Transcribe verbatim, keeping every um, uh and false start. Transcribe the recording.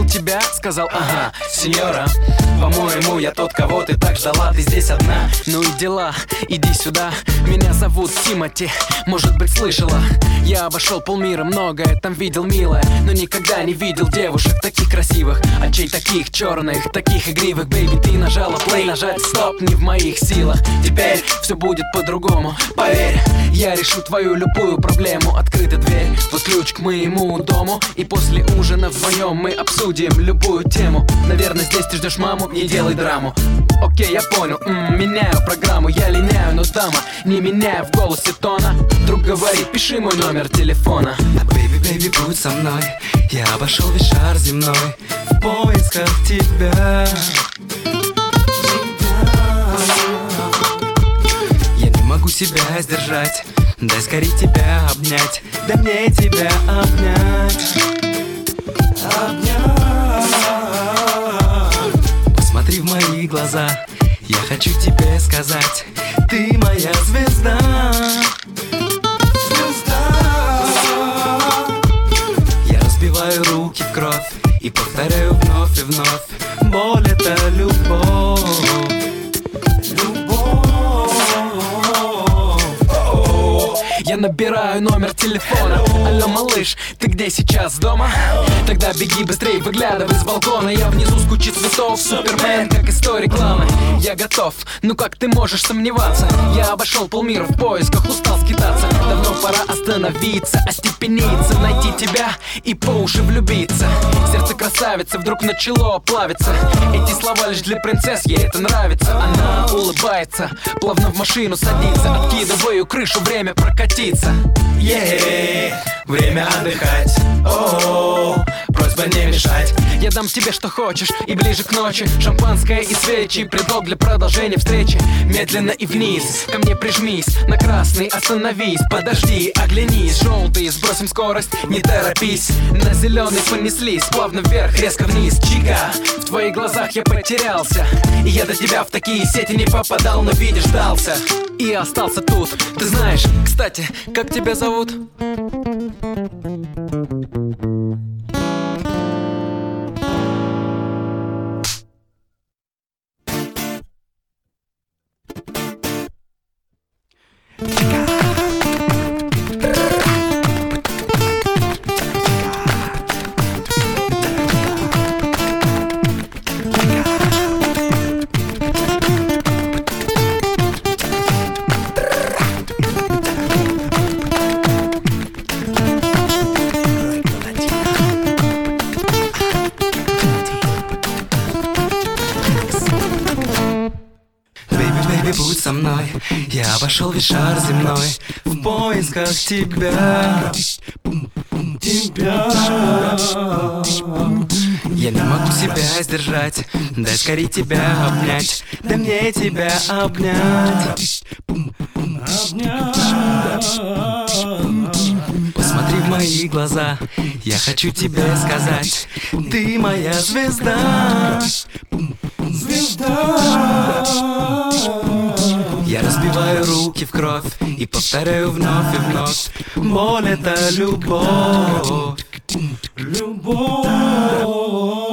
тебя? Сказал, ага, сеньора. По-моему, я тот, кого ты так ждала, ты здесь одна. Ну и дела, иди сюда. Меня зовут Тимати, может быть слышала. Я обошел полмира, многое там видел, милая, но никогда не видел девушек таких красивых, очей таких черных, таких игривых. Бэйби, ты нажала плей, нажать стоп не в моих силах. Теперь все будет по-другому, поверь. Я решу твою любую проблему. Открыта дверь, вот ключ к моему дому. И после ужина вдвоем мы обсудим любую тему. Наверное, здесь ты ждешь маму, не делай драму. Окей, я понял, м-м, меняю программу. Я линяю, но дама, не меняя в голосе тона. Друг говорит, пиши мой номер телефона. Бэйби, бэйби, будь со мной. Я обошел весь шар земной в поисках тебя. Я не могу себя сдержать, дай скорей тебя обнять. Дай мне тебя обнять. Обнять. Посмотри в мои глаза, я хочу тебе сказать, ты моя звезда. Я разбиваю руки в кровь и повторяю вновь и вновь: боль — это любовь. Я набираю номер телефона. Алло, малыш, ты где сейчас, дома? Тогда беги быстрей, выглядывай с балкона. Я внизу с кучей цветов, супермен, как из той рекламы. Я готов, ну как ты можешь сомневаться? Я обошел полмира в поисках, устал скитаться. Давно пора остановиться, остепениться, найти тебя и по уши влюбиться. Сердце красавицы вдруг начало плавиться. Эти слова лишь для принцесс, ей это нравится. Она улыбается, плавно в машину садится. Откидываю крышу, время прокатиться. Yeah, время отдыхать. О-о-о, просьба не мешать. Я дам тебе, что хочешь, и ближе к ночи шампанское и свечи, предлог для продолжения встречи. Медленно и вниз, ко мне прижмись. На красный остановись, подожди, оглянись. Желтый, сбросим скорость, не торопись. На зеленый понеслись, плавно вверх, резко вниз. Чика, в твоих глазах я потерялся, и я до тебя в такие сети не попадал, но видишь, дался и остался тут. Ты знаешь, кстати, как тебя зовут? Будь со мной, я обошел весь шар земной в поисках тебя. Тебя. Я не могу себя сдержать, дай скорей тебя обнять. Дай мне тебя обнять. Посмотри в мои глаза, я хочу тебе сказать, ты моя звезда. Звезда. Я разбиваю руки в кровь и повторяю вновь и вновь: боль — это любовь. Любовь.